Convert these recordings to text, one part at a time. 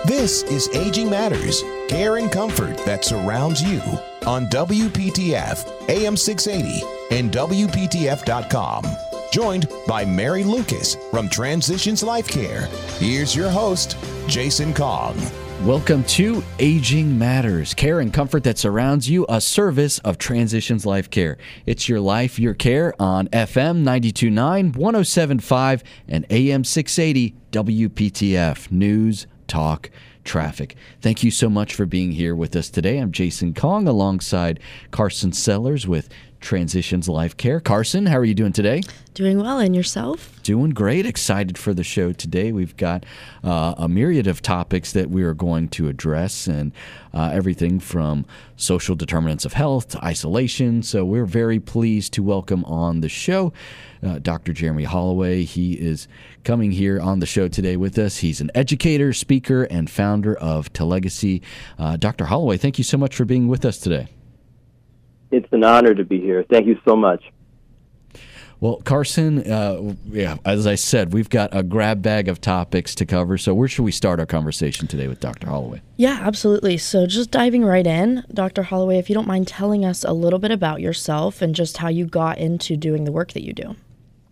This is Aging Matters, care and comfort that surrounds you on WPTF, AM 680, and WPTF.com. Joined by Mary Lucas from Transitions Life Care. Here's your host, Jason Kong. Welcome to Aging Matters, care and comfort that surrounds you, a service of Transitions Life Care. It's your life, your care on FM 92.9, 107.5, and AM 680 WPTF News, Talk, Traffic. Thank you so much for being here with us today. I'm Jason Kong alongside Carson Sellers with Transitions Life Care. Carson, how are you doing today? Doing well, and yourself? Doing great. Excited for the show today. We've got a myriad of topics that we are going to address, and everything from social determinants of health to isolation. So we're very pleased to welcome on the show Dr. Jeremy Holloway. He is coming here on the show today with us. He's an educator, speaker, and founder of Telegacy. Dr. Holloway, thank you so much for being with us today. It's an honor to be here. Thank you so much. Well, Carson, as I said, we've got a grab bag of topics to cover. So where should we start our conversation today with Dr. Holloway? Yeah, absolutely. So just diving right in, Dr. Holloway, if you don't mind telling us a little bit about yourself and just how you got into doing the work that you do.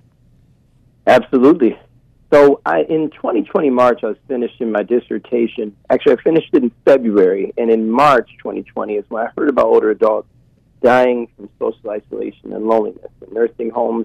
Absolutely. So in 2020 March, I was finishing my dissertation. Actually, I finished it in February. And in March 2020 is when I heard about older adults dying from social isolation and loneliness in nursing homes.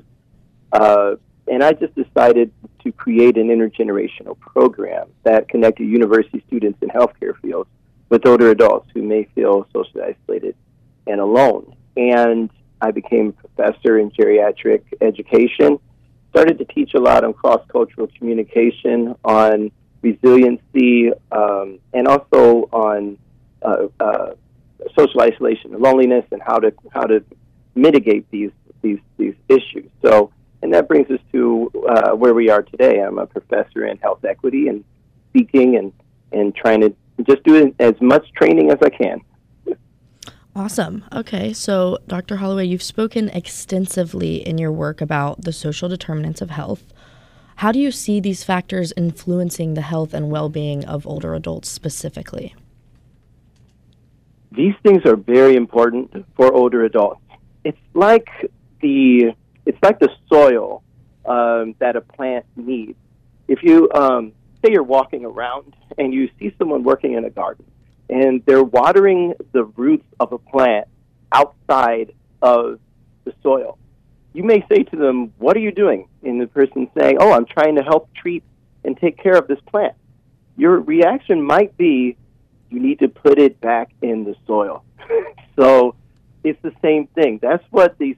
And I just decided to create an intergenerational program that connected university students in healthcare fields with older adults who may feel socially isolated and alone. And I became a professor in geriatric education, started to teach a lot on cross-cultural communication, on resiliency, and also on social isolation and loneliness, and how to mitigate these issues. So, and that brings us to where we are today. I'm a professor in health equity and speaking and trying to just do as much training as I can. Awesome. Okay, so Dr. Holloway, you've spoken extensively in your work about the social determinants of health. How do you see these factors influencing the health and well-being of older adults specifically? These things are very important for older adults. It's like the soil that a plant needs. If you say you're walking around and you see someone working in a garden and they're watering the roots of a plant outside of the soil, you may say to them, "What are you doing?" And the person saying, "Oh, I'm trying to help treat and take care of this plant." Your reaction might be, you need to put it back in the soil. So it's the same thing. That's what these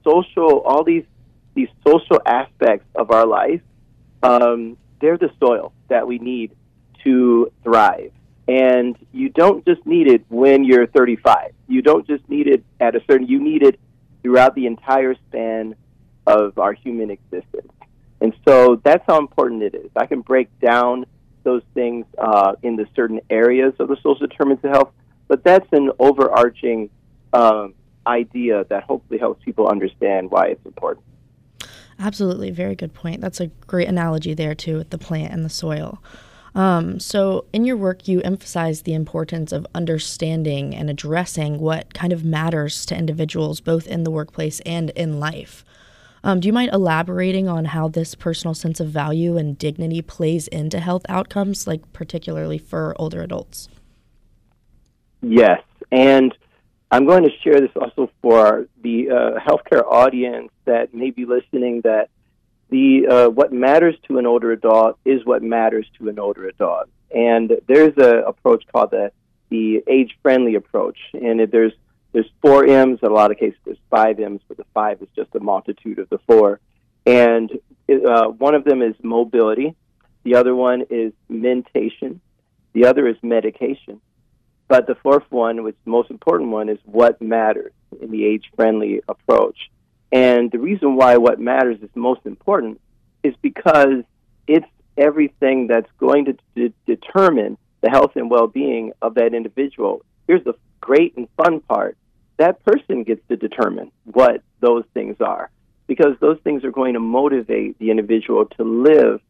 social aspects of our life, they're the soil that we need to thrive. And you don't just need it when you're 35. You don't just need it you need it throughout the entire span of our human existence. And so that's how important it is. I can break down those things in the certain areas of the social determinants of health, but that's an overarching idea that hopefully helps people understand why it's important. Absolutely. Very good point. That's a great analogy there, too, with the plant and the soil. So in your work, you emphasize the importance of understanding and addressing what kind of matters to individuals, both in the workplace and in life. Do you mind elaborating on how this personal sense of value and dignity plays into health outcomes, like particularly for older adults? Yes, and I'm going to share this also for the healthcare audience that may be listening, that what matters to an older adult is what matters to an older adult. And there's an approach called the age-friendly approach, and there's 4 M's. In a lot of cases, there's 5 M's, but the 5 is just a multitude of the 4. And one of them is mobility. The other one is mentation. The other is medication. But the 4th one, which is the most important one, is what matters in the age-friendly approach. And the reason why what matters is most important is because it's everything that's going to determine the health and well-being of that individual. Here's the great and fun part. That person gets to determine what those things are, because those things are going to motivate the individual to live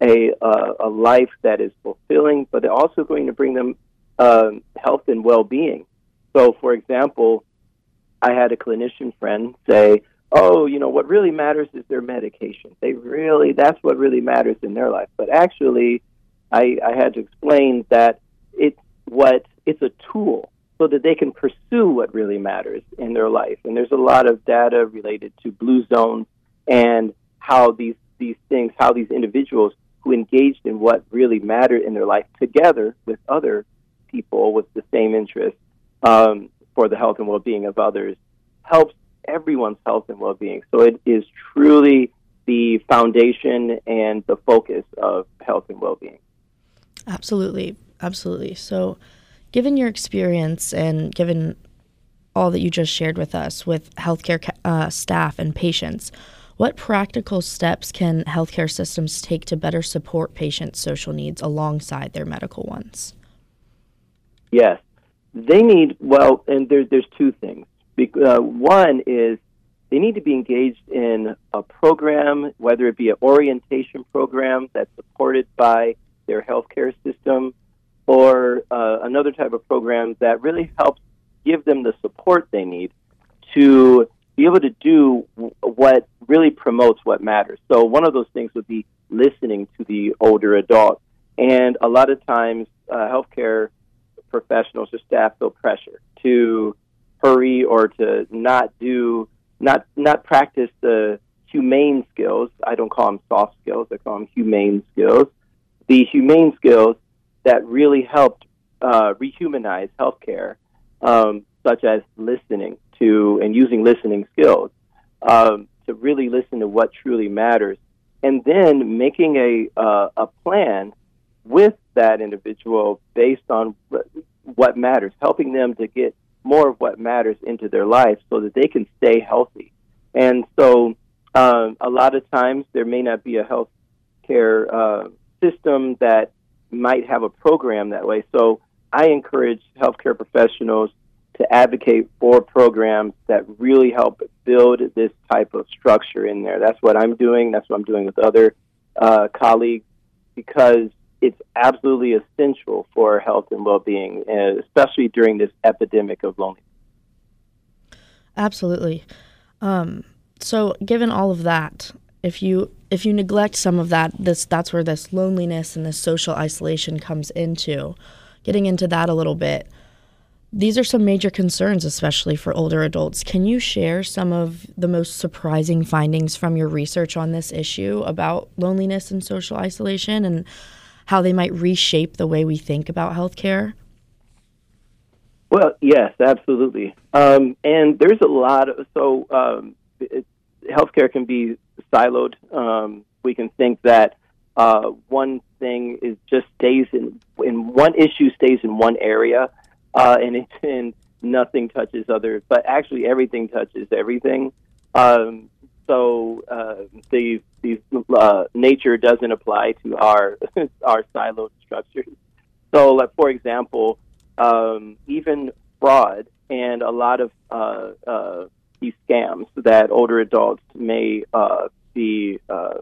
a life that is fulfilling, but they're also going to bring them health and well-being. So, for example, I had a clinician friend say, "Oh, what really matters is their medication. That's what really matters in their life." But actually, I had to explain that it's a tool so that they can pursue what really matters in their life. And there's a lot of data related to blue zones and how these individuals who engaged in what really mattered in their life together with other people with the same interest for the health and well-being of others helps everyone's health and well-being. So it is truly the foundation and the focus of health and well-being. Absolutely. Absolutely. So given your experience and given all that you just shared with us with healthcare staff and patients, what practical steps can healthcare systems take to better support patients' social needs alongside their medical ones? Yes, they need, and there's two things. One is they need to be engaged in a program, whether it be an orientation program that's supported by their healthcare system, or another type of program that really helps give them the support they need to be able to do what really promotes what matters. So one of those things would be listening to the older adult. And a lot of times, healthcare professionals or staff feel pressure to hurry or to not practice the humane skills. I don't call them soft skills. I call them humane skills. The humane skills that really helped rehumanize healthcare, such as listening to and using listening skills to really listen to what truly matters, and then making a plan with that individual based on what matters, helping them to get more of what matters into their life so that they can stay healthy. And so a lot of times there may not be a health care system that might have a program that way. So I encourage healthcare professionals to advocate for programs that really help build this type of structure in there. That's what I'm doing. That's what I'm doing with other colleagues, because it's absolutely essential for health and well-being, especially during this epidemic of loneliness. Absolutely. So given all of that, if you neglect some of that, that's where this loneliness and this social isolation comes into. Getting into that a little bit, these are some major concerns, especially for older adults. Can you share some of the most surprising findings from your research on this issue about loneliness and social isolation and how they might reshape the way we think about healthcare? Well, yes, absolutely. And there's a lot of, healthcare can be siloed. We can think that one thing is just stays in one issue stays in one area, and nothing touches others. But actually, everything touches everything. Nature doesn't apply to our siloed structures. So, like, for example, even fraud and a lot of these scams that older adults may be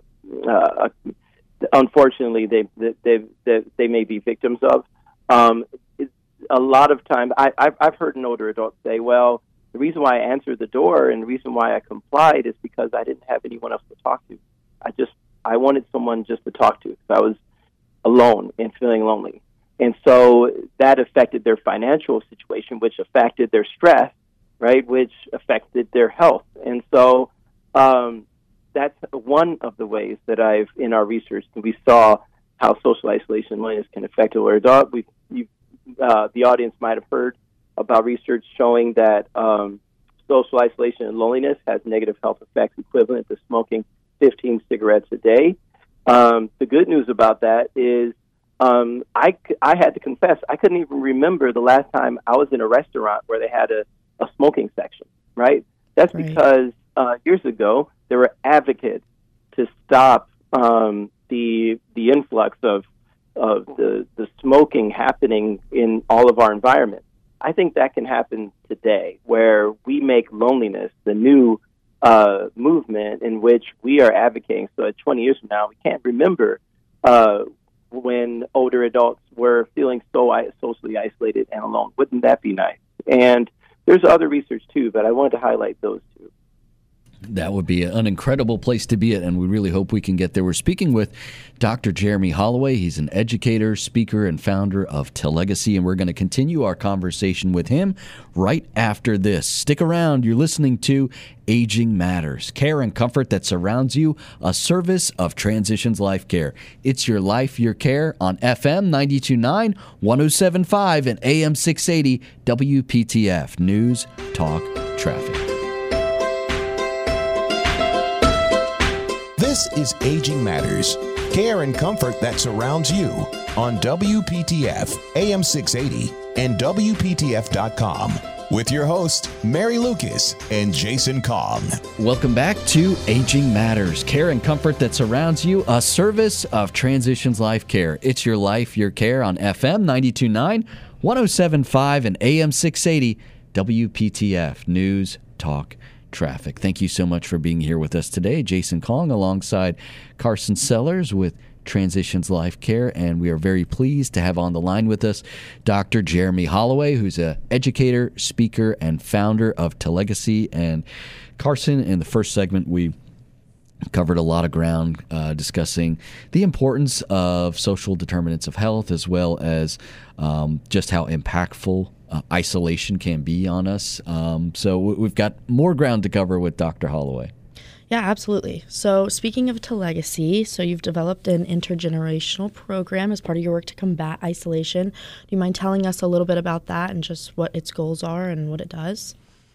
unfortunately they may be victims of. A lot of time, I've heard an older adult say, "Well, the reason why I answered the door and the reason why I complied is because I didn't have anyone else to talk to. I wanted someone just to talk to because I was alone and feeling lonely." And so that affected their financial situation, which affected their stress, right, which affected their health. And so that's one of the ways that in our research, we saw how social isolation and loneliness can affect older adults. The audience might have heard about research showing that social isolation and loneliness has negative health effects equivalent to smoking 15 cigarettes a day. The good news about that is I had to confess, I couldn't even remember the last time I was in a restaurant where they had a smoking section, right? That's right. Because years ago, there were advocates to stop the influx of the smoking happening in all of our environment. I think that can happen today, where we make loneliness the new movement in which we are advocating. So at 20 years from now, we can't remember when older adults were feeling so socially isolated and alone. Wouldn't that be nice? And there's other research too, but I wanted to highlight those two. That would be an incredible place to be at, and we really hope we can get there. We're speaking with Dr. Jeremy Holloway. He's an educator, speaker, and founder of Telegacy, and we're going to continue our conversation with him right after this. Stick around. You're listening to Aging Matters, care and comfort that surrounds you, a service of Transitions Life Care. It's your life, your care on FM 92.9, 107.5, and AM 680 WPTF News, Talk, Traffic. This is Aging Matters, care and comfort that surrounds you on WPTF, AM 680, and WPTF.com. With your hosts, Mary Lucas and Jason Kong. Welcome back to Aging Matters, care and comfort that surrounds you, a service of Transitions Life Care. It's your life, your care on FM 92.9, 107.5, and AM 680, WPTF News, Talk, Traffic. Thank you so much for being here with us today. Jason Kong alongside Carson Sellers with Transitions Life Care, and we are very pleased to have on the line with us Dr. Jeremy Holloway, who's an educator, speaker, and founder of Telegacy. And Carson, in the first segment, we covered a lot of ground discussing the importance of social determinants of health, as well as just how impactful isolation can be on us. So we've got more ground to cover with Dr. Holloway. Yeah, absolutely. So speaking of Telegacy, so you've developed an intergenerational program as part of your work to combat isolation. Do you mind telling us a little bit about that and just what its goals are and what it does?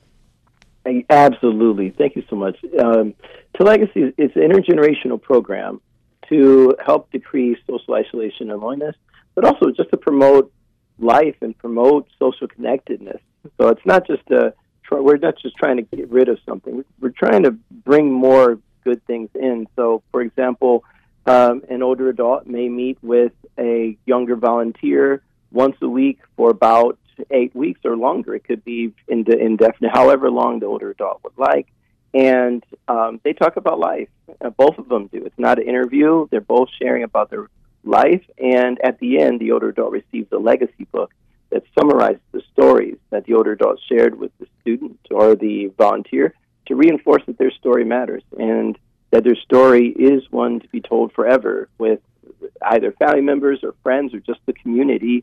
Absolutely. Thank you so much. Telegacy is an intergenerational program to help decrease social isolation and loneliness, but also just to promote life and promote social connectedness. So it's not just we're not just trying to get rid of something. We're trying to bring more good things in. So, for example, an older adult may meet with a younger volunteer once a week for about 8 weeks or longer. It could be indefinite, however long the older adult would like. And they talk about life. Both of them do. It's not an interview. They're both sharing about their life. And at the end, the older adult receives a legacy book that summarizes the stories that the older adult shared with the student or the volunteer to reinforce that their story matters and that their story is one to be told forever with either family members or friends or just the community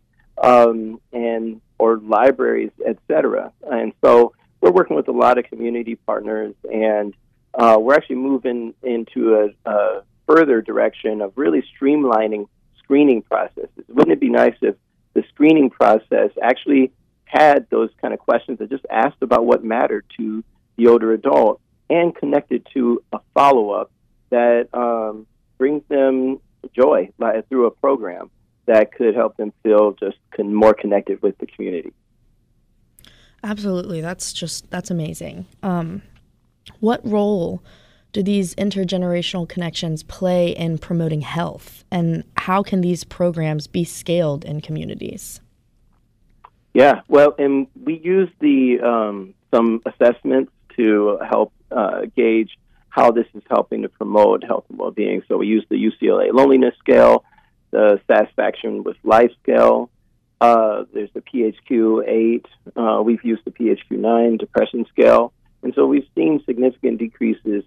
and or libraries, etc. And so we're working with a lot of community partners, and we're actually moving into a further direction of really streamlining screening processes. Wouldn't it be nice if the screening process actually had those kind of questions that just asked about what mattered to the older adult and connected to a follow-up that brings them joy through a program that could help them feel just more connected with the community. Absolutely. That's amazing. What role do these intergenerational connections play in promoting health, and how can these programs be scaled in communities? Yeah, well, and we use some assessments to help gauge how this is helping to promote health and well-being. So we use the UCLA Loneliness Scale, the Satisfaction with Life Scale. There's the PHQ-8. We've used the PHQ-9 Depression Scale. And so we've seen significant decreases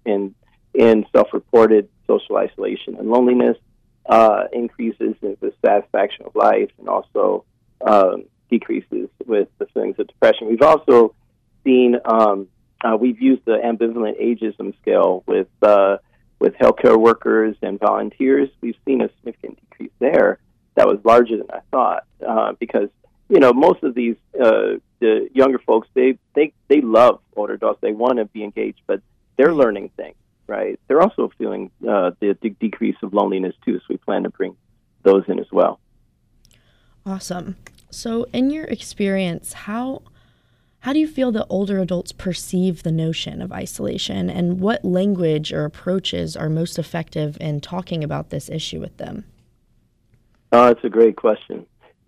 in self-reported social isolation and loneliness, increases in the satisfaction of life, and also decreases with the feelings of depression. We've also seen, we've used the ambivalent ageism scale with healthcare workers and volunteers. We've seen a significant decrease there that was larger than I thought, because most of these the younger folks, they love older adults. They want to be engaged, but they're learning things, right? They're also feeling the decrease of loneliness too. So we plan to bring those in as well. Awesome. So, in your experience, how do you feel that older adults perceive the notion of isolation, and what language or approaches are most effective in talking about this issue with them? It's a great question.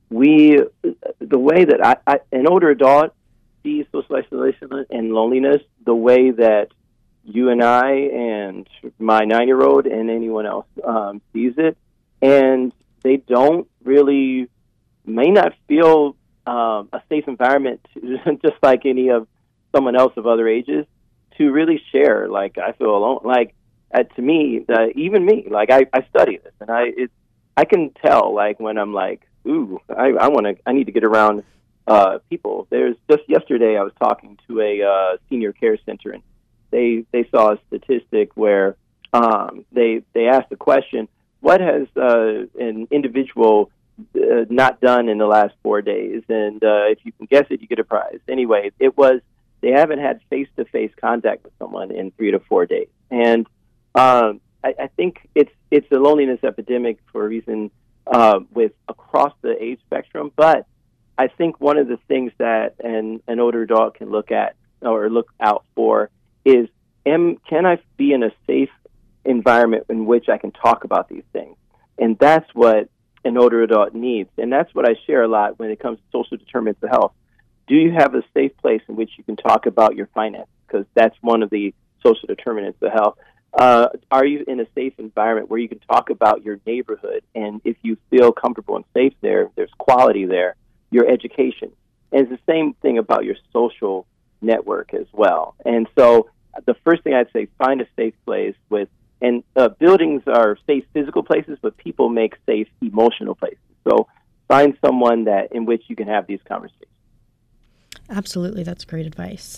The way that an older adult sees social isolation and loneliness, the way that you and I and my 9-year-old and anyone else sees it, and they don't really, may not feel a safe environment, just like any of someone else of other ages, to really share. Like, I feel alone. Like, to me, even me, like, I study this, and I can tell, like, when I'm like, ooh, I need to get around people. There's just yesterday I was talking to a senior care center, and they saw a statistic where they asked the question, what has an individual not done in the last 4 days? And if you can guess it, you get a prize. Anyway, it was, they haven't had face-to-face contact with someone in 3 to 4 days. And I think it's a loneliness epidemic for a reason with across the age spectrum. But I think one of the things that an older adult can look at or look out for is, can I be in a safe environment in which I can talk about these things? And that's what an older adult needs. And that's what I share a lot when it comes to social determinants of health. Do you have a safe place in which you can talk about your finances? Because that's one of the social determinants of health. Are you in a safe environment where you can talk about your neighborhood? And if you feel comfortable and safe there, there's quality there, your education. And it's the same thing about your social network as well. And so the first thing I'd say, find a safe place with, and buildings are safe physical places, but people make safe emotional places. So find someone that in which you can have these conversations. Absolutely. That's great advice.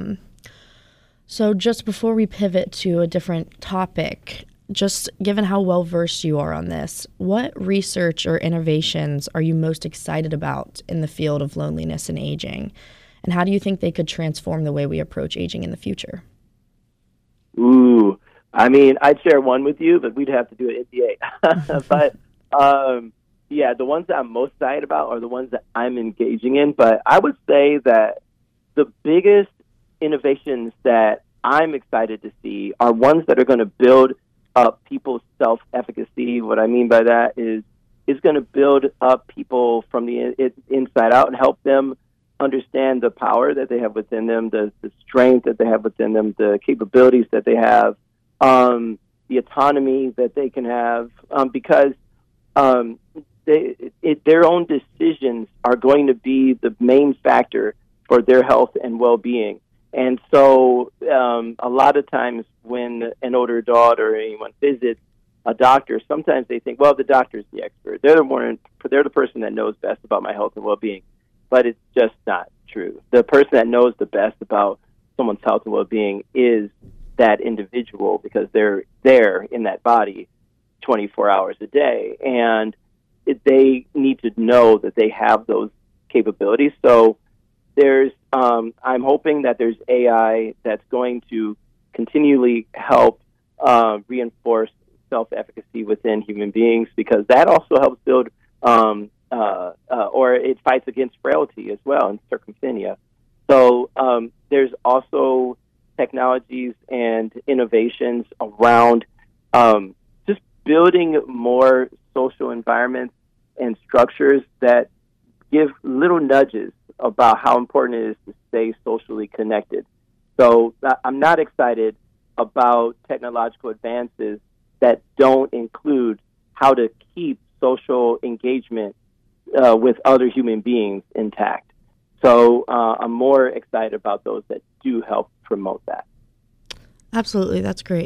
So just before we pivot to a different topic, just given how well-versed you are on this, what research or innovations are you most excited about in the field of loneliness and aging? And how do you think they could transform the way we approach aging in the future? Ooh, I mean, I'd share one with you, but we'd have to do an NDA. But, yeah, the ones that I'm most excited about are the ones that I'm engaging in. But I would say that the biggest innovations that I'm excited to see are ones that are going to build up people's self-efficacy. What I mean by that is it's going to build up people from the inside out and help them understand the power that they have within them, the strength that they have within them, the capabilities that they have, the autonomy that they can have, because their own decisions are going to be the main factor for their health and well-being. And so a lot of times when an older adult or anyone visits a doctor, sometimes they think, well, the doctor's the expert. They're the person that knows best about my health and well-being. But it's just not true. The person that knows the best about someone's health and well-being is that individual, because they're there in that body 24 hours a day. And they need to know that they have those capabilities. So I'm hoping that there's AI that's going to continually help reinforce self-efficacy within human beings, because that also helps build, or it fights against frailty as well and sarcopenia. So there's also technologies and innovations around just building more social environments and structures that give little nudges about how important it is to stay socially connected. So I'm not excited about technological advances that don't include how to keep social engagement with other human beings intact. So I'm more excited about those that do help promote that. Absolutely. That's great.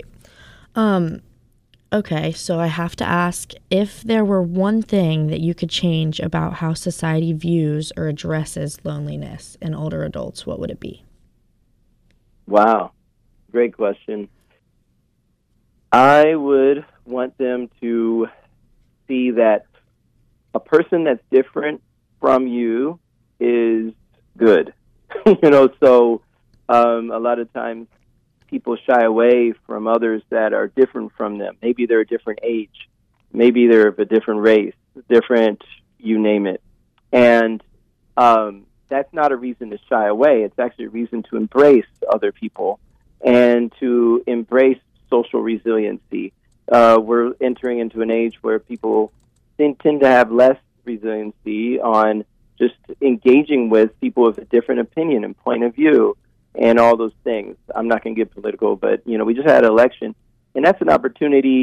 Okay, so I have to ask, if there were one thing that you could change about how society views or addresses loneliness in older adults, what would it be? Wow. Great question. I would want them to see that a person that's different from you is good. So a lot of times people shy away from others that are different from them. Maybe they're a different age. Maybe they're of a different race, different, you name it. And that's not a reason to shy away. It's actually a reason to embrace other people and to embrace social resiliency. We're entering into an age where people tend to have less resiliency on just engaging with people with a different opinion and point of view and all those things. I'm not going to get political, but, we just had an election, and that's an opportunity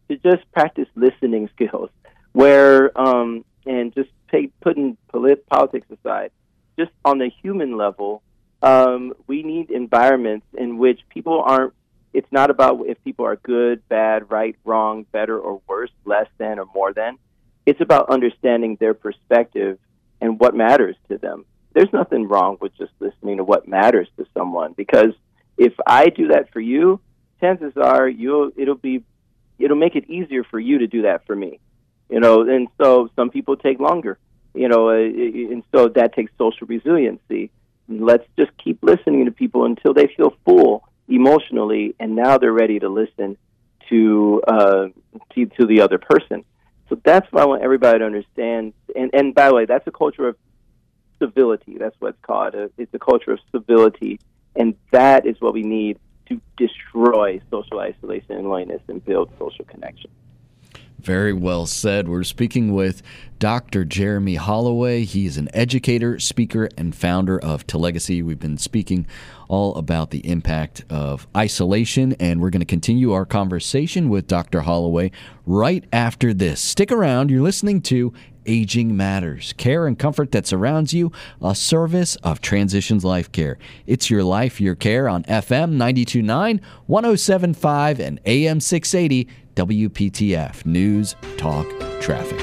to just practice listening skills, where and just putting politics aside, just on the human level, we need environments in which people aren't. It's not about if people are good, bad, right, wrong, better or worse, less than or more than. It's about understanding their perspective and what matters to them. There's nothing wrong with just listening to what matters to someone, because if I do that for you, chances are it'll make it easier for you to do that for me. And so some people take longer, and so that takes social resiliency. Let's just keep listening to people until they feel full emotionally, and now they're ready to listen to the other person. So that's what I want everybody to understand. And by the way, that's a culture of civility. That's what it's called. It's a culture of civility, and that is what we need to destroy social isolation and loneliness and build social connection. Very well said. We're speaking with Dr. Jeremy Holloway. He's an educator, speaker, and founder of Telegacy. We've been speaking all about the impact of isolation, and we're going to continue our conversation with Dr. Holloway right after this. Stick around. You're listening to Aging Matters, care and comfort that surrounds you, a service of Transitions Life Care. It's your life, your care on FM 92.9, 107.5, and AM 680 WPTF News, Talk, Traffic.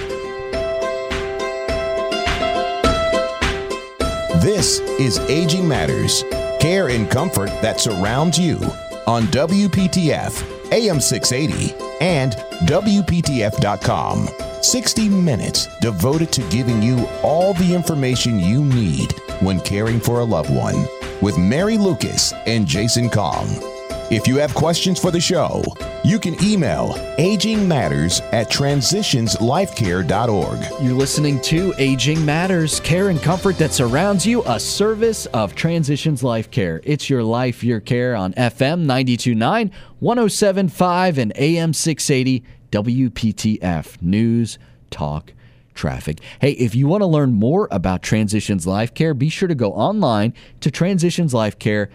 This is Aging Matters, care and comfort that surrounds you on WPTF, AM 680, and WPTF.com. 60 minutes devoted to giving you all the information you need when caring for a loved one with Mary Lucas and Jason Kong. If you have questions for the show, you can email agingmatters@transitionslifecare.org. You're listening to Aging Matters, care and comfort that surrounds you, a service of Transitions Life Care. It's your life, your care on FM 92.9, 107.5, and AM 680 WPTF News, Talk, Traffic. Hey, if you want to learn more about Transitions Life Care, be sure to go online to transitionslifecare.org.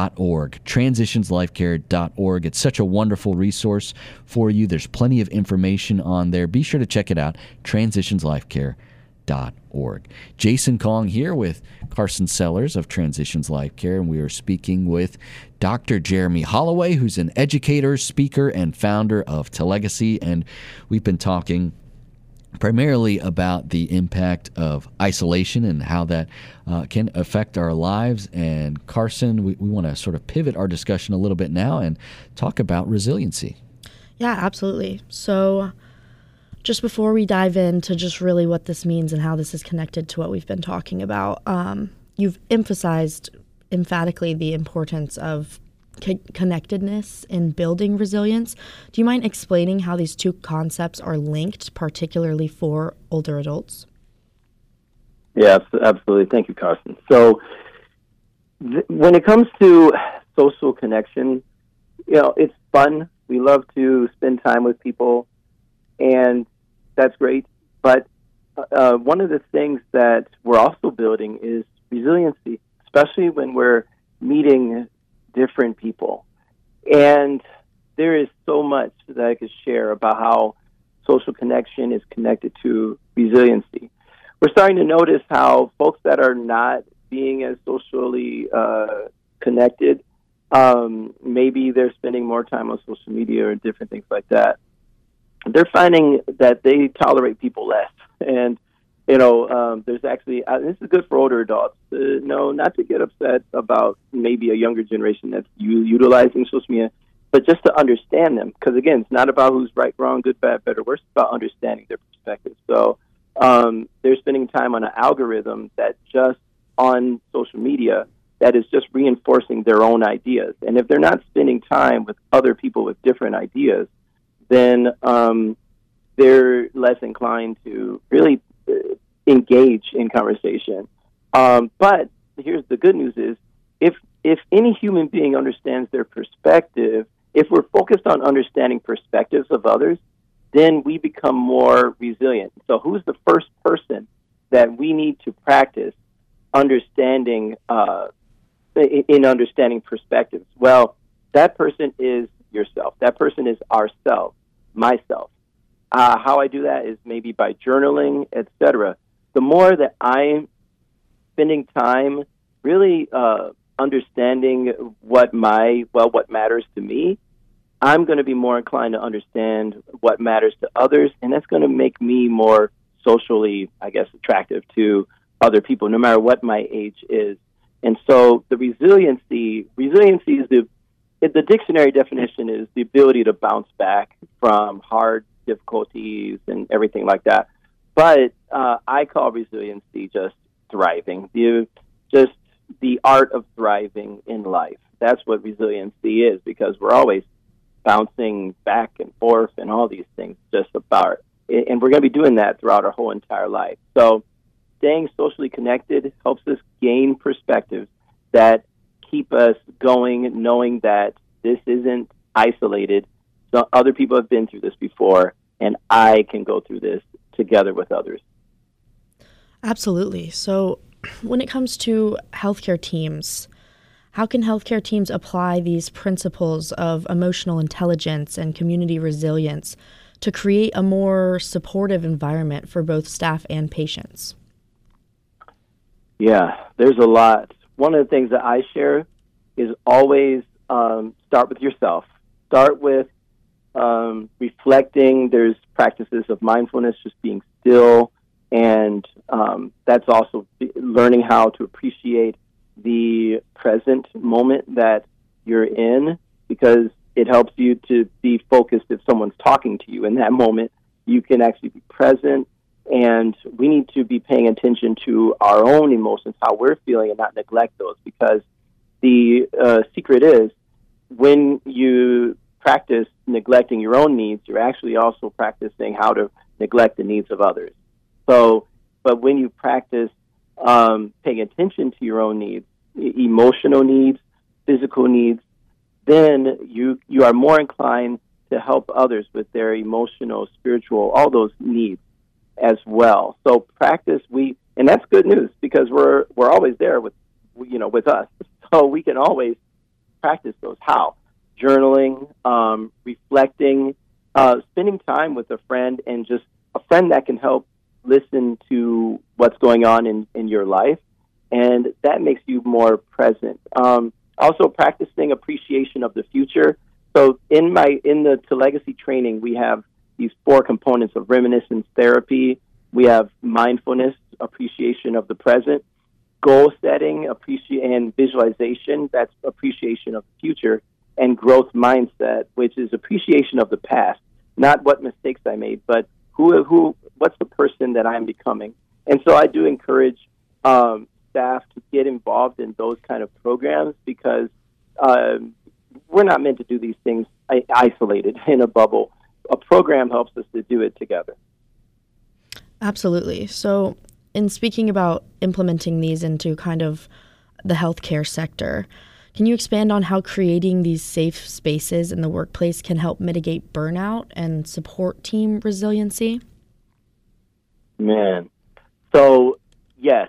Transitionslifecare.org. It's such a wonderful resource for you. There's plenty of information on there. Be sure to check it out, transitionslifecare.org. Jason Kong here with Carson Sellers of Transitions Life Care, and we are speaking with Dr. Jeremy Holloway, who's an educator, speaker, and founder of Telegacy, and we've been talking primarily about the impact of isolation and how that can affect our lives. And Carson, we want to sort of pivot our discussion a little bit now and talk about resiliency. Yeah, absolutely. So just before we dive into just really what this means and how this is connected to what we've been talking about, you've emphasized emphatically the importance of connectedness in building resilience. Do you mind explaining how these two concepts are linked, particularly for older adults? Yeah, absolutely. Thank you, Carson. So when it comes to social connection, it's fun. We love to spend time with people, and that's great. But one of the things that we're also building is resiliency, especially when we're meeting different people. And there is so much that I could share about how social connection is connected to resiliency. We're starting to notice how folks that are not being as socially connected, maybe they're spending more time on social media or different things like that. They're finding that they tolerate people less. And there's actually, this is good for older adults, not to get upset about maybe a younger generation that's utilizing social media, but just to understand them. Because, again, it's not about who's right, wrong, good, bad, better, worse. It's about understanding their perspective. So they're spending time on an algorithm that just on social media that is just reinforcing their own ideas. And if they're not spending time with other people with different ideas, then they're less inclined to really engage in conversation. But here's the good news is, if any human being understands their perspective, if we're focused on understanding perspectives of others, then we become more resilient. So who's the first person that we need to practice understanding in understanding perspectives? Well, that person is yourself. That person is ourselves. myself. How I do that is maybe by journaling, etc. The more that I'm spending time really understanding what matters to me, I'm going to be more inclined to understand what matters to others, and that's going to make me more socially, I guess, attractive to other people, no matter what my age is. And so the resiliency is the dictionary definition is the ability to bounce back from hard difficulties and everything like that. But I call resiliency just thriving, just the art of thriving in life. That's what resiliency is, because we're always bouncing back and forth and all these things just about. And we're going to be doing that throughout our whole entire life. So staying socially connected helps us gain perspectives that keep us going, knowing that this isn't isolated. So other people have been through this before, and I can go through this together with others. Absolutely. So when it comes to healthcare teams, how can healthcare teams apply these principles of emotional intelligence and community resilience to create a more supportive environment for both staff and patients? Yeah, there's a lot. One of the things that I share is always start with yourself. Start with reflecting. There's practices of mindfulness, just being still, and that's also learning how to appreciate the present moment that you're in, because it helps you to be focused. If someone's talking to you in that moment, you can actually be present. And we need to be paying attention to our own emotions, how we're feeling, and not neglect those, because the secret is when you practice neglecting your own needs, you're actually also practicing how to neglect the needs of others. So, but when you practice paying attention to your own needs, emotional needs, physical needs, then you are more inclined to help others with their emotional, spiritual, all those needs as well. So practice, and that's good news, because we're always there with us. So we can always practice those. How? Journaling, reflecting, spending time with a friend, and just a friend that can help listen to what's going on in your life, and that makes you more present. Also practicing appreciation of the future. So in the To Legacy training, we have these 4 components of reminiscence therapy. We have mindfulness, appreciation of the present, goal setting, and visualization, that's appreciation of the future, and growth mindset, which is appreciation of the past, not what mistakes I made, but what's the person that I'm becoming. And so I do encourage staff to get involved in those kind of programs, because we're not meant to do these things isolated in a bubble. A program helps us to do it together. Absolutely. So in speaking about implementing these into kind of the healthcare sector, can you expand on how creating these safe spaces in the workplace can help mitigate burnout and support team resiliency? Man. So, yes.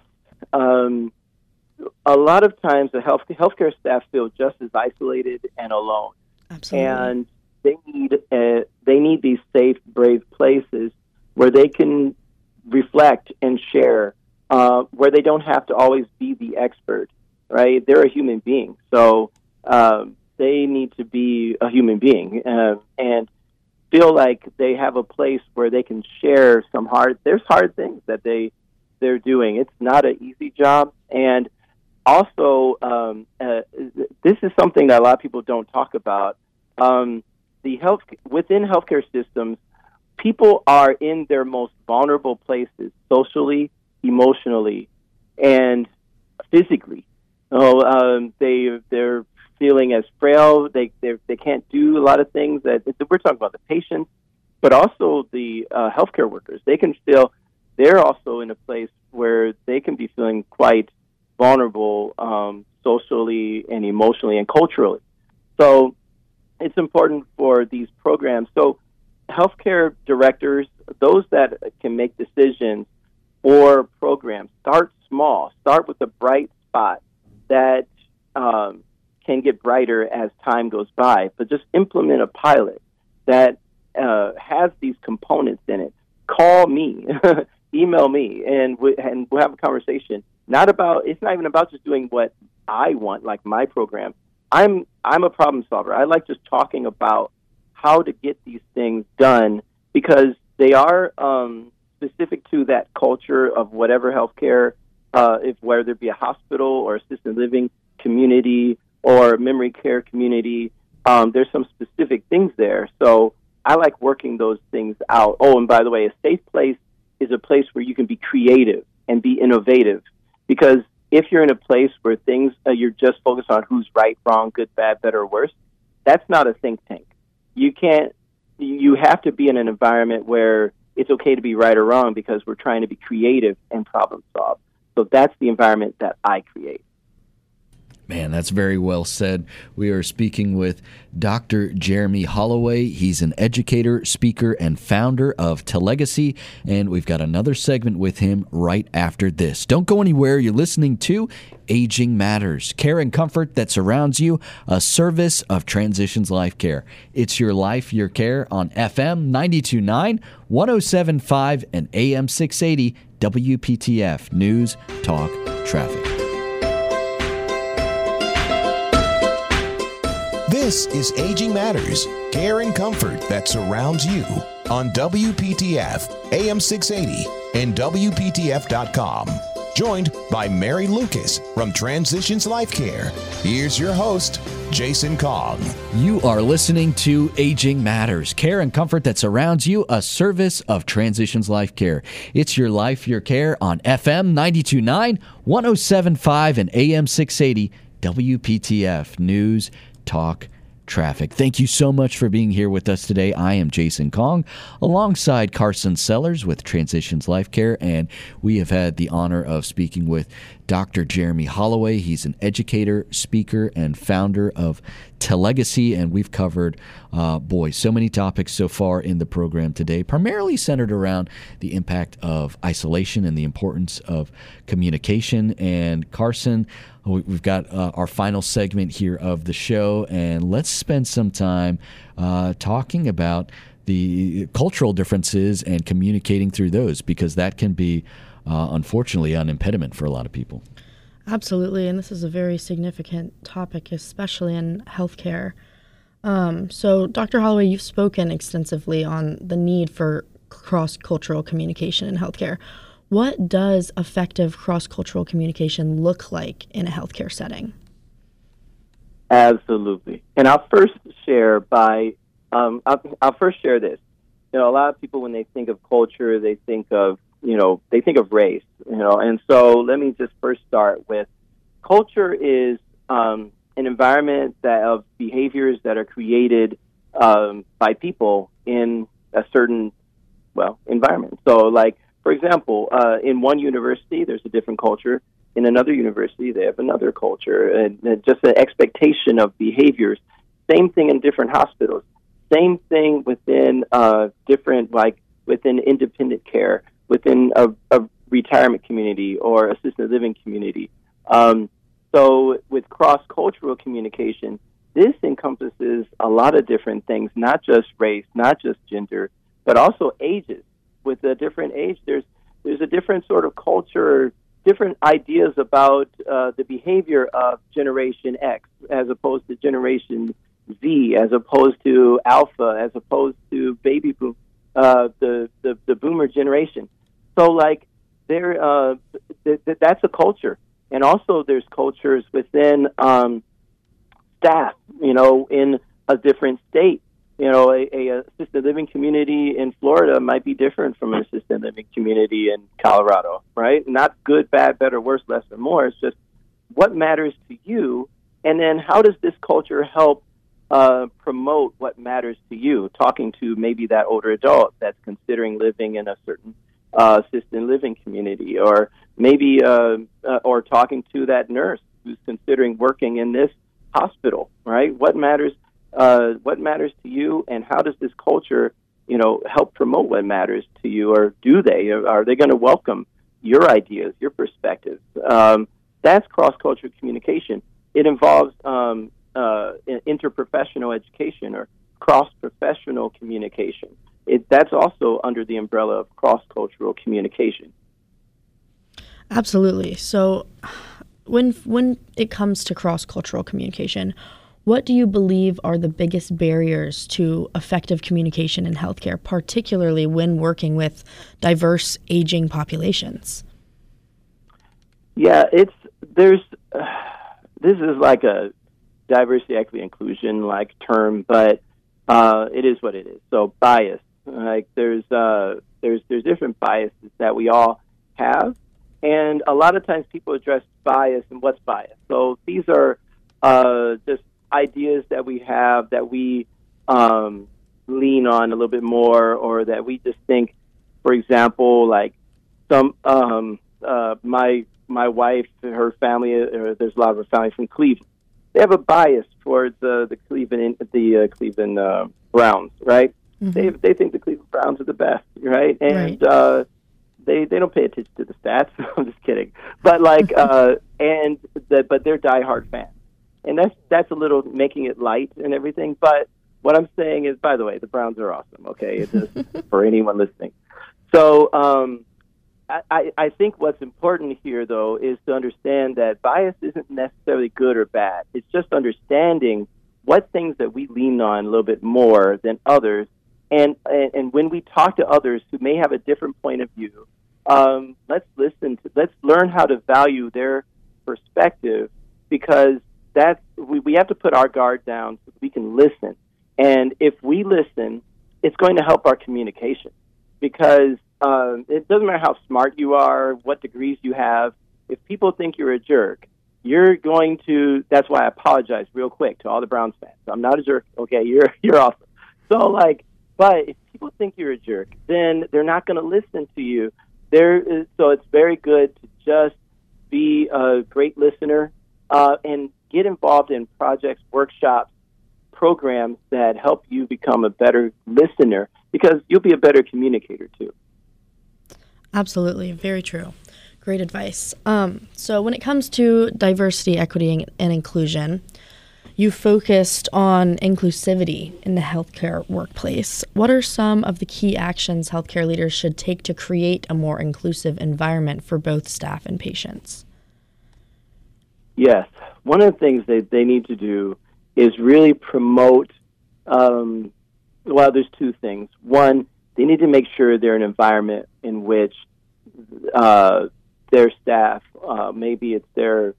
A lot of times the healthcare staff feel just as isolated and alone. Absolutely. And they need these safe, brave places where they can reflect and share, where they don't have to always be the expert, right? They're a human being, so they need to be a human being and feel like they have a place where they can share there's hard things that they're doing. It's not an easy job, and also this is something that a lot of people don't talk about. Within healthcare systems, people are in their most vulnerable places, socially, emotionally, and physically. They're feeling as frail. They can't do a lot of things. We're talking about the patients, but also the healthcare workers. They're also in a place where they can be feeling quite vulnerable socially and emotionally and culturally. So it's important for these programs. So healthcare directors, those that can make decisions for programs, start small. Start with a bright spot that can get brighter as time goes by. But just implement a pilot that has these components in it, call me, email me, and we'll have a conversation. It's not even about just doing what I want, like my program. I'm a problem solver. I like just talking about how to get these things done because they are specific to that culture of whatever healthcare, whether it be a hospital or assisted living community or memory care community. There's some specific things there. So I like working those things out. Oh, and by the way, a safe place is a place where you can be creative and be innovative. Because if you're in a place where things, you're just focused on who's right, wrong, good, bad, better, or worse, that's not a think tank. You have to be in an environment where it's okay to be right or wrong because we're trying to be creative and problem solve. So that's the environment that I create. Man, that's very well said. We are speaking with Dr. Jeremy Holloway. He's an educator, speaker, and founder of Telegacy, and we've got another segment with him right after this. Don't go anywhere. You're listening to Aging Matters, care and comfort that surrounds you, a service of Transitions Life Care. It's your life, your care on FM 92.9, 107.5, and AM 680 WPTF News, Talk, Traffic. This is Aging Matters, care and comfort that surrounds you on WPTF, AM 680, and WPTF.com. Joined by Mary Lucas from Transitions Life Care. Here's your host, Jason Kong. You are listening to Aging Matters, care and comfort that surrounds you, a service of Transitions Life Care. It's your life, your care on FM 92.9, 107.5, and AM 680, WPTF News, Talk, Traffic. Thank you so much for being here with us today. I am Jason Kong, alongside Carson Sellers with Transitions Life Care, and we have had the honor of speaking with Dr. Jeremy Holloway. He's an educator, speaker, and founder of Telegacy, and we've covered, so many topics so far in the program today, primarily centered around the impact of isolation and the importance of communication. And Carson, we've got our final segment here of the show, and let's spend some time talking about the cultural differences and communicating through those, because that can be, unfortunately, an impediment for a lot of people. Absolutely, and this is a very significant topic, especially in healthcare. So, Dr. Holloway, you've spoken extensively on the need for cross-cultural communication in healthcare. What does effective cross-cultural communication look like in a healthcare setting? Absolutely. And I'll first share this. A lot of people, when they think of culture, they think of race, and so let me just first start with culture is an environment of behaviors that are created by people in a certain, environment. So, like, for example, in one university, there's a different culture. In another university, they have another culture, and just the expectation of behaviors. Same thing in different hospitals. Same thing within within independent care, within a retirement community or assisted living community. So with cross-cultural communication, this encompasses a lot of different things, not just race, not just gender, but also ages. With a different age, there's a different sort of culture, different ideas about the behavior of Generation X as opposed to Generation Z, as opposed to Alpha, as opposed to Baby Boom, the Boomer generation. So, like, that's a culture. And also there's cultures within staff, in a different state. A assisted living community in Florida might be different from an assisted living community in Colorado, right? Not good, bad, better, worse, less, or more. It's just what matters to you, and then how does this culture help promote what matters to you? Talking to maybe that older adult that's considering living in a certain assisted living community, or maybe or talking to that nurse who's considering working in this hospital, right? What matters to you, and how does this culture, help promote what matters to you, or do they? Are they going to welcome your ideas, your perspectives? That's cross-cultural communication. It involves interprofessional education or cross-professional communication. That's also under the umbrella of cross-cultural communication. Absolutely. So when it comes to cross-cultural communication, what do you believe are the biggest barriers to effective communication in healthcare, particularly when working with diverse aging populations? Yeah, this is like a diversity, equity, inclusion like term, but it is what it is. So bias, like there's different biases that we all have, and a lot of times people address bias and what's bias. So these are just ideas that we have that we lean on a little bit more, or that we just think, for example, like some my wife, her family, there's a lot of her family from Cleveland. They have a bias towards the Cleveland Browns, right? Mm-hmm. They think the Cleveland Browns are the best, right? And right. They don't pay attention to the stats. I'm just kidding, but like but they're diehard fans, and that's a little making it light and everything. But what I'm saying is, by the way, the Browns are awesome. Okay, it's just for anyone listening. So I think what's important here, though, is to understand that bias isn't necessarily good or bad. It's just understanding what things that we lean on a little bit more than others. And when we talk to others who may have a different point of view, let's learn how to value their perspective, because we have to put our guard down so we can listen. And if we listen, it's going to help our communication, because it doesn't matter how smart you are, what degrees you have. If people think you're a jerk, you're going to. That's why I apologize real quick to all the Browns fans. I'm not a jerk. Okay, you're awesome. So but if people think you're a jerk, then they're not going to listen to you. So it's very good to just be a great listener and get involved in projects, workshops, programs that help you become a better listener, because you'll be a better communicator too. Absolutely. Very true. Great advice. So when it comes to diversity, equity, and inclusion, you focused on inclusivity in the healthcare workplace. What are some of the key actions healthcare leaders should take to create a more inclusive environment for both staff and patients? Yes. One of the things they need to do is really promote, there's two things. One, they need to make sure they're in an environment in which their staff, maybe it's their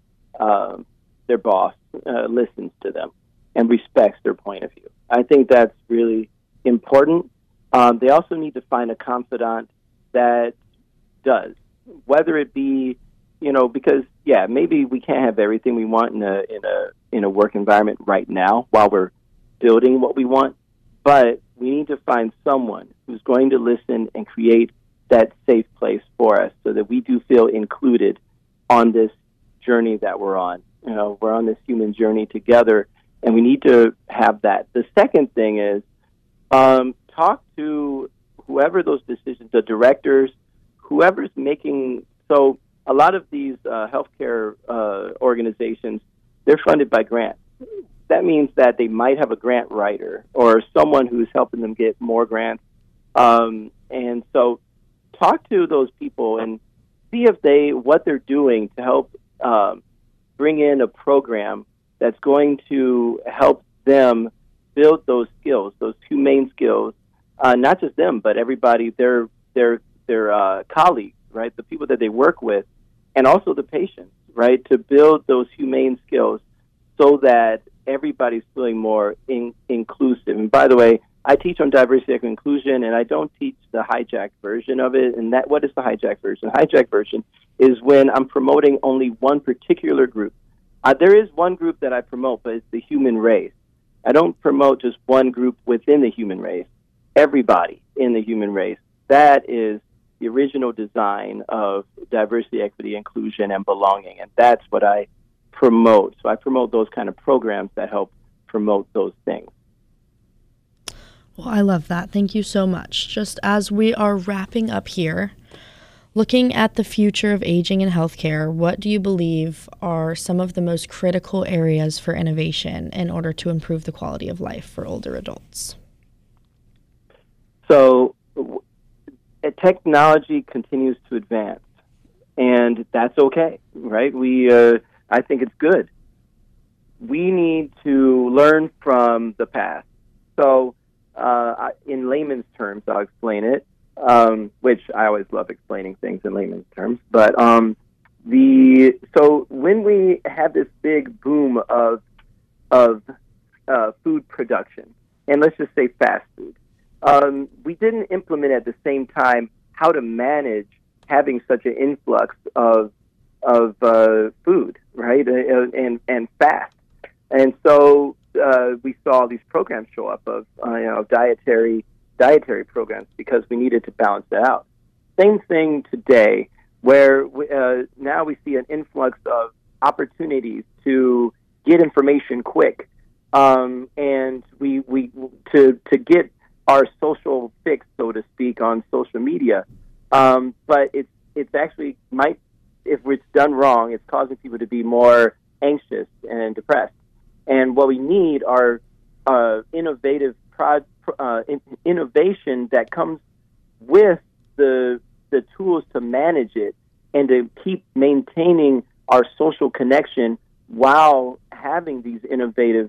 boss, listens to them and respects their point of view. I think that's really important. They also need to find a confidant that does, whether it be, because maybe we can't have everything we want in a work environment right now while we're building what we want, but we need to find someone who's going to listen and create that safe place for us, so that we do feel included on this journey that we're on. We're on this human journey together, and we need to have that. The second thing is talk to whoever those decisions, the directors, whoever's making. So a lot of these healthcare organizations, they're funded by grants. That means that they might have a grant writer or someone who's helping them get more grants. And so talk to those people and see what they're doing to help bring in a program that's going to help them build those skills, those humane skills, not just them, but everybody, their colleagues, right, the people that they work with, and also the patients, right, to build those humane skills so that everybody's feeling more inclusive. And by the way, I teach on diversity and inclusion, and I don't teach the hijacked version of it. And what is the hijacked version? The hijacked version is when I'm promoting only one particular group. There is one group that I promote, but it's the human race. I don't promote just one group within the human race. Everybody in the human race. That is the original design of diversity, equity, inclusion, and belonging. And that's what I promote. So I promote those kind of programs that help promote those things. Well, I love that. Thank you so much. Just as we are wrapping up here, Looking at the future of aging in healthcare, what do you believe are some of the most critical areas for innovation in order to improve the quality of life for older adults? So technology continues to advance, and that's okay, right? I think it's good. We need to learn from the past. So in layman's terms, I'll explain it, which I always love explaining things in layman's terms. But so when we had this big boom of food production, and let's just say fast food, we didn't implement at the same time how to manage having such an influx of food, right, and fast. And so we saw these programs show up of dietary programs because we needed to balance that out. Same thing today, where now we see an influx of opportunities to get information quick, and we to get our social fix, so to speak, on social media. But it's actually if it's done wrong, it's causing people to be more anxious and depressed. And what we need are innovation that comes with the tools to manage it and to keep maintaining our social connection while having these innovative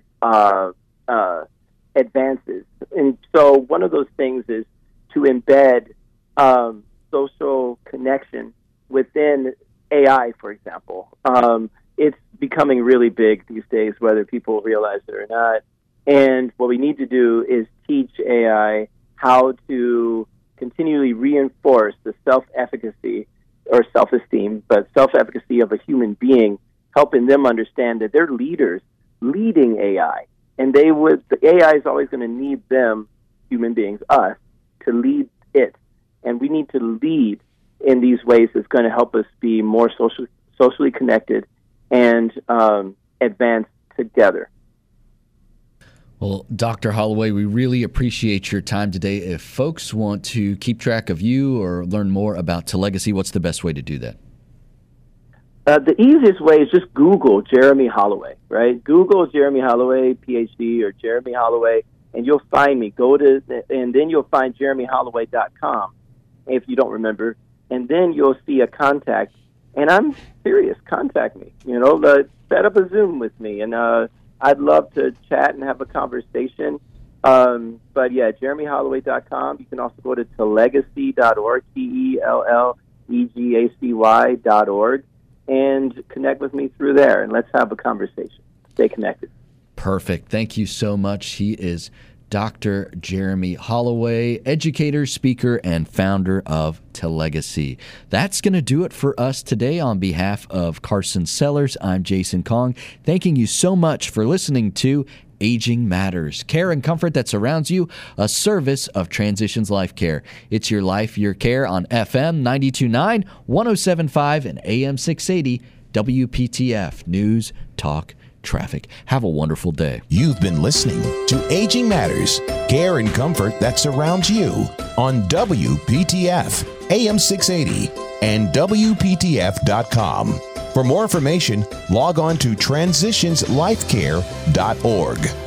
advances. And so one of those things is to embed social connection within AI, for example. It's becoming really big these days, whether people realize it or not. And what we need to do is teach AI how to continually reinforce the self-efficacy or self-esteem, but self-efficacy of a human being, helping them understand that they're leaders leading AI. And the AI is always going to need them, human beings, us, to lead it. And we need to lead in these ways that's going to help us be more socially connected and advance together. Well, Dr. Holloway, we really appreciate your time today. If folks want to keep track of you or learn more about Telegacy, what's the best way to do that? The easiest way is just Google Jeremy Holloway, right? Google Jeremy Holloway, PhD, or Jeremy Holloway, and you'll find me. And then you'll find jeremyholloway.com, if you don't remember. And then you'll see a contact. And I'm serious. Contact me. Set up a Zoom with me, and I'd love to chat and have a conversation. But yeah, jeremyholloway.com. You can also go to telegacy.org, TELLEGACY.org, and connect with me through there, and let's have a conversation. Stay connected. Perfect. Thank you so much. He is Dr. Jeremy Holloway, educator, speaker, and founder of Telegacy. That's going to do it for us today. On behalf of Carson Sellers, I'm Jason Kong, thanking you so much for listening to Aging Matters, care and comfort that surrounds you, a service of Transitions Life Care. It's your life, your care on FM 92.9, 107.5, and AM 680, WPTF News, Talk, Traffic. Have a wonderful day. You've been listening to Aging Matters, care and comfort that surrounds you on WPTF, AM 680, and WPTF.com. For more information, log on to transitionslifecare.org.